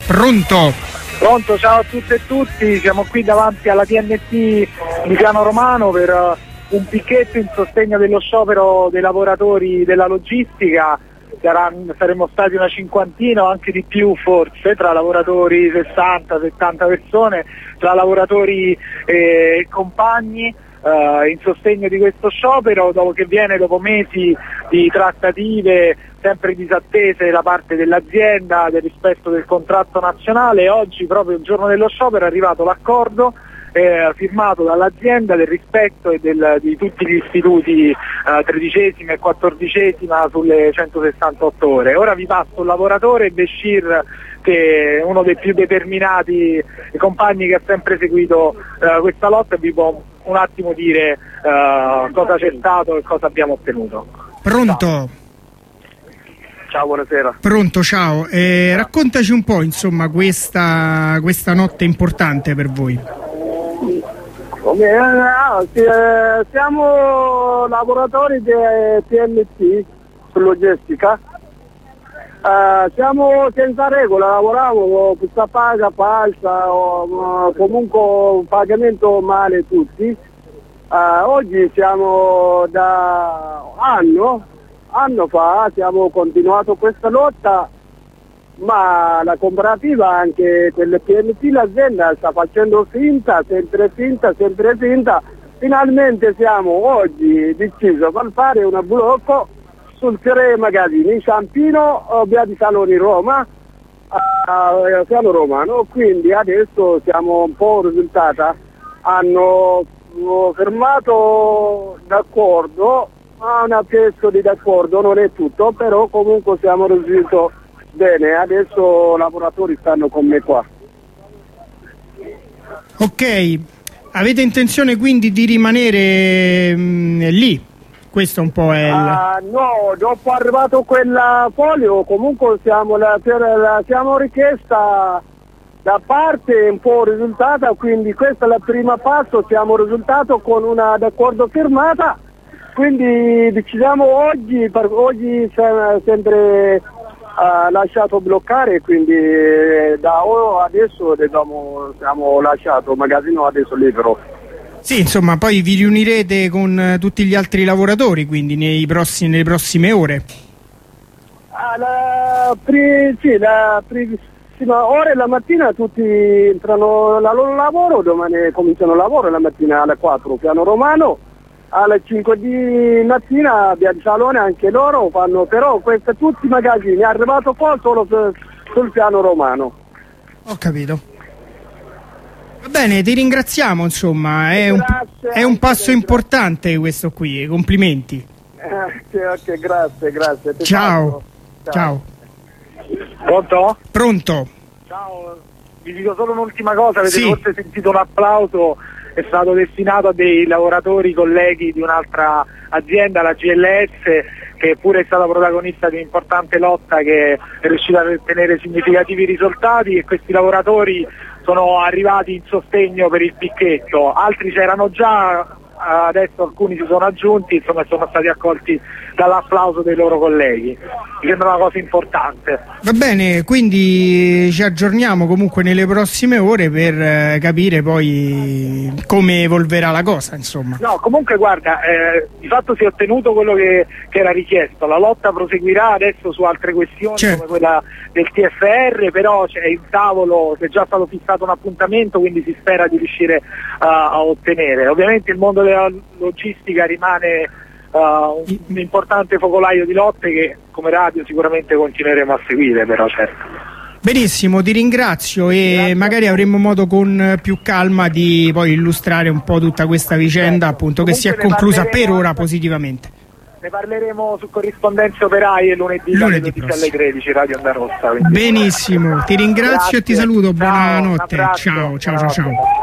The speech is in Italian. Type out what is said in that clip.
Pronto? Pronto, ciao a tutte e tutti, siamo qui davanti alla TNT di Piano Romano per un picchetto in sostegno dello sciopero dei lavoratori della logistica. Saremmo stati una cinquantina o anche di più forse, tra lavoratori 60-70 persone, tra lavoratori e compagni, in sostegno di questo sciopero che viene dopo mesi di trattative sempre disattese da parte dell'azienda del rispetto del contratto nazionale. Oggi, proprio il giorno dello sciopero, è arrivato l'accordo firmato dall'azienda del rispetto di tutti gli istituti 13esima e 14esima sulle 168 ore. Ora vi passo il lavoratore Beshir, che è uno dei più determinati compagni che ha sempre seguito questa lotta, e vi può un attimo dire cosa c'è stato e cosa abbiamo ottenuto. Pronto? Ciao, buonasera. Pronto, ciao. Raccontaci un po', insomma, questa notte importante per voi. Siamo lavoratori di TNT su logistica, siamo senza regola, lavoriamo questa paga falsa o comunque un pagamento male tutti. Oggi siamo da anno fa abbiamo continuato questa lotta, ma la comparativa, anche quelle TNT, l'azienda sta facendo finta. Finalmente siamo oggi deciso per fare un blocco sul 3 magazzini, Ciampino, via di Saloni, Roma, a Piano Romano. Quindi adesso siamo un po' risultata, hanno fermato d'accordo, una pezzo di d'accordo, non è tutto, però comunque siamo riusciti bene. Adesso i lavoratori stanno con me qua. Ok, avete intenzione quindi di rimanere lì? Questo un po' è no, dopo arrivato quella folio comunque siamo richiesta da parte un po' risultata, quindi questa è la prima passo, siamo risultato con una d'accordo firmata, quindi decidiamo oggi sempre lasciato bloccare, quindi da adesso siamo lasciato magazzino adesso libero. Sì, insomma, poi vi riunirete con tutti gli altri lavoratori, quindi nelle prossime ore. La prima ora la mattina tutti entrano al loro lavoro, domani cominciano il lavoro la mattina alle 4 Piano Romano, alle 5 di mattina via di Salone anche loro fanno, però questi tutti i magazzini è arrivato qua solo sul Piano Romano. Ho capito. Va bene, ti ringraziamo, insomma, è un passo importante questo qui, complimenti. Ok, grazie. Ciao. Pronto? Ciao, vi dico solo un'ultima cosa, avete Sì. forse sentito un applauso, è stato destinato a dei lavoratori colleghi di un'altra azienda, la GLS, che pure è stata protagonista di un'importante lotta che è riuscita a ottenere significativi risultati, e questi lavoratori sono arrivati in sostegno per il picchetto. Altri c'erano già, adesso alcuni si sono aggiunti, insomma sono stati accolti dall'applauso dei loro colleghi. Mi sembra una cosa importante. Va bene, quindi ci aggiorniamo comunque nelle prossime ore per capire poi come evolverà la cosa, insomma. No, comunque guarda, di fatto si è ottenuto quello che era richiesto, la lotta proseguirà adesso su altre questioni, certo, come quella del TFR, però c'è il tavolo, è già stato fissato un appuntamento, quindi si spera di riuscire a ottenere. Ovviamente il mondo della logistica rimane un importante focolaio di lotte che come radio sicuramente continueremo a seguire, però certo. Benissimo, ti ringrazio e grazie, magari avremo modo con più calma di poi illustrare un po' tutta questa vicenda, appunto, che si è conclusa per ora positivamente. Ne parleremo su Corrispondenze Operaie lunedì alle 13 Radio Onda Rossa. Benissimo, ti ringrazio, grazie, e ti saluto, buonanotte. Ciao.